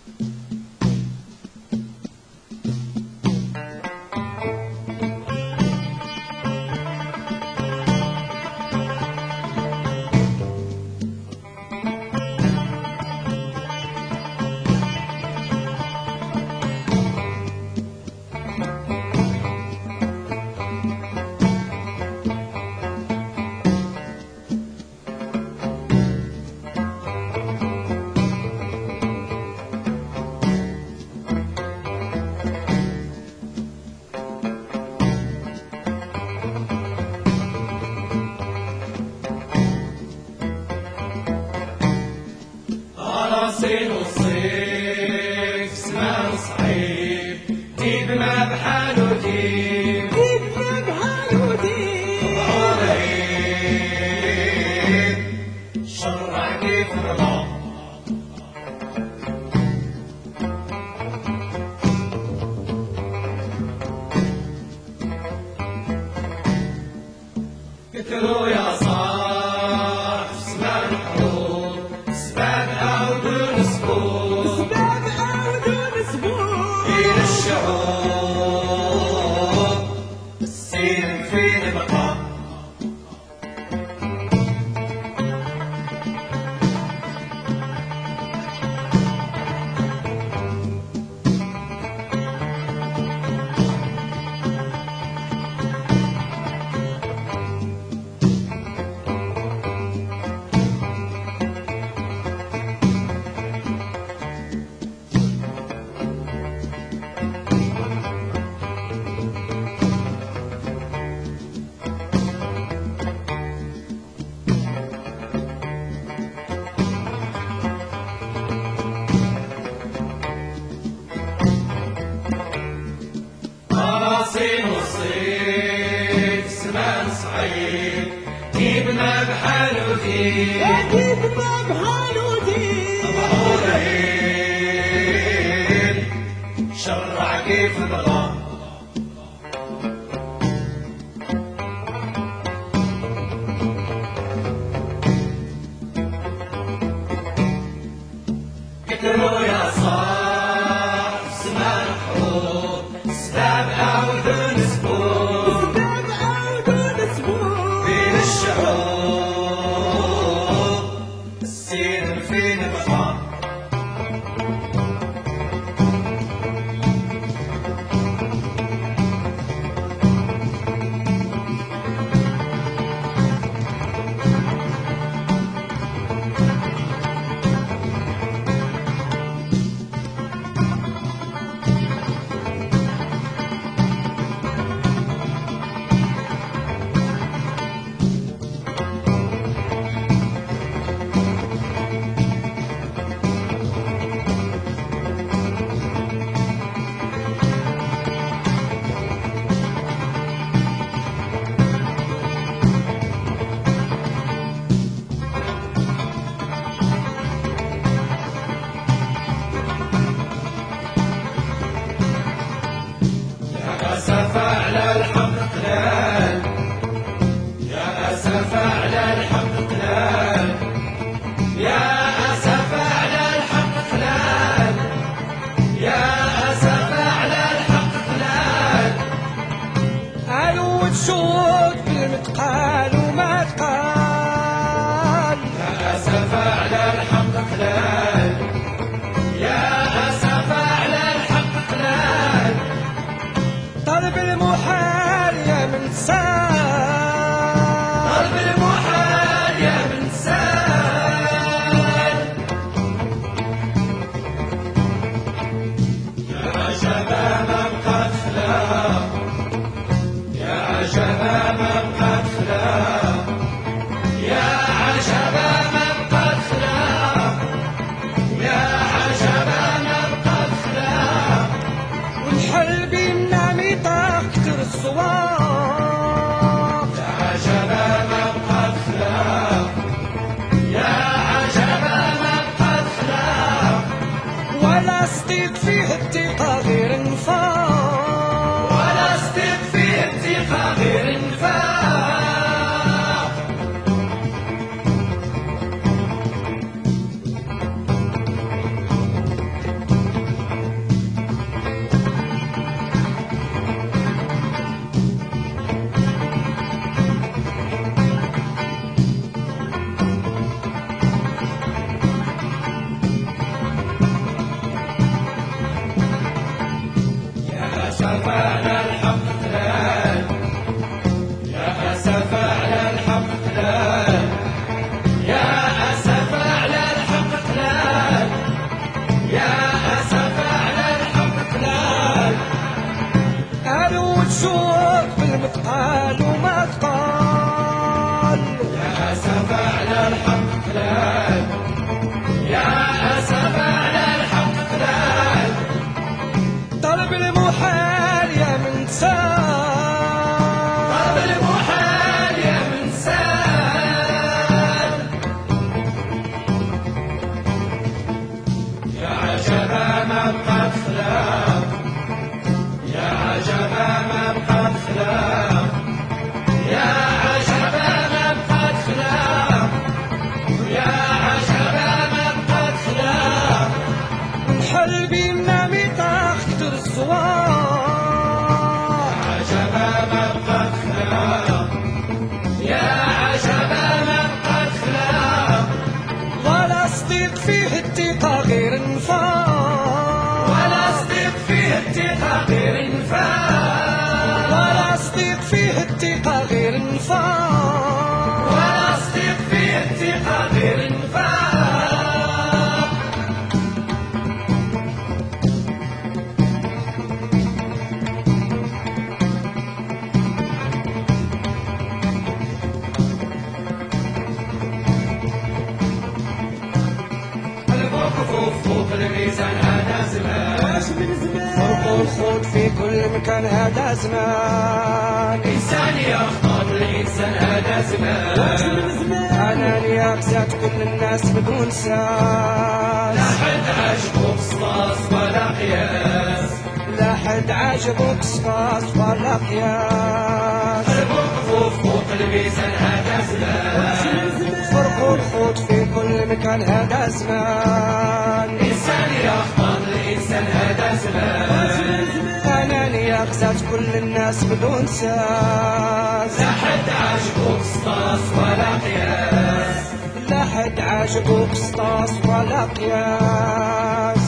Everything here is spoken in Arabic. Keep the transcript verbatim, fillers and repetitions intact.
راسين والصيف زمان صعيب، جيب ما بحالو جيب، جيب ما بحالو جيب، طبعو غريب شرع كيف رضا. قتلوا يا صاح زمان حروب، سباب أو دون سبوع، سباب أو دون سبوع، بين الشعوب السين فين بقى. راسين والصيف زمان صعيب، جيب ما بحالو جيب، جيب ما بحالو جيب، طبعو رهيب شرع كيف بغى. قتلوا يا صاح زمان حروب، سباب أو دون سبوع، سباب أو دون سبوع، بين الشعوب السين فين بقى. يا أسف على الحق قلال، يا أسف على الحق قلال، يا أسف على الحق قلال، يا أسف على الحق قلال. قالوا وتشوت بالمتقال وما تقال، يا أسف على الحق قلال، يا أسف على الحق قلال. طلب المحال يا من سال، طلب المحال يا من سال. يا شباب ابقى خلاف، يا شباب ابقى خلاف، يا شباب ابقى خلاف، يا شباب ابقى خلاف. والحل بينا ميطاق كتر الصواب، يا شباب ابقى خلاف، يا شباب ابقى خلاف. ولا صديق فيه الثقة غير نفاق، ولا صديق فيه الثقة غير نفاق. إنسان ضرب المحال يا منسان يا عجبا ما بقى خلاق يا عجبا ما بقى خلاق يا عجبا ما بقى خلاق يا عجبا ما بقى خلاق الحل بينا ميطاخ كتر الصوار عجبا ما بقى خلاق يا عجبا ما بقى خلاق ولا صديق فيه الثقة غير نفاق ولا صديق فيه الثقة غير انفاق ولا صديق فيه الثقة غير نفاق ولا صديق فيه الثقة غير انفاق الوقوف فوق الميزان هذا زمان فرق الخوض في كل مكان هذا زمان إنسان يخطر الإنسان هذا زمان أنانية غزات كل الناس بدون ساس لا حد عجبه قصاص ولا قياس لا حد عاجبه قصاص ولا قياس الوقوف فوق الميزان هذا زمان فرق الخوض في كل مكان هذا زمان إنسان يخطر الإنسان هذا زمان أنانية غزات كل الناس بدون ساس لا حد عجبه قصاص ولا قياس لا حد عاجبه قسطاس ولا قياس